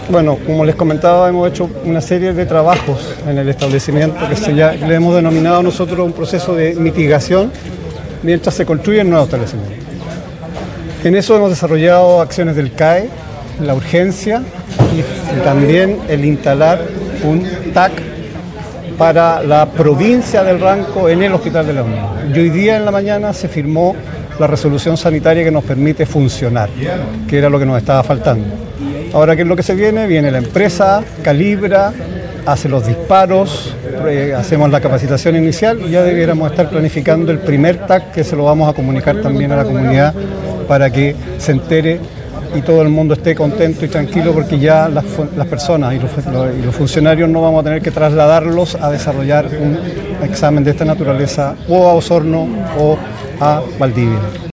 Bueno, como les comentaba, hemos hecho una serie de trabajos en el establecimiento que le hemos denominado nosotros un proceso de mitigación mientras se construye el nuevo establecimiento. En eso hemos desarrollado acciones del CAE, la urgencia y también el instalar un TAC para la provincia del Ranco en el Hospital de la Unión. Y hoy día en la mañana se firmó la resolución sanitaria que nos permite funcionar, que era lo que nos estaba faltando. Ahora, ¿qué es lo que se viene? Viene la empresa, calibra, hace los disparos, hacemos la capacitación inicial y ya debiéramos estar planificando el primer TAC que se lo vamos a comunicar también a la comunidad para que se entere y todo el mundo esté contento y tranquilo, porque ya las personas y los funcionarios no vamos a tener que trasladarlos a desarrollar un examen de esta naturaleza o a Osorno o a Valdivia.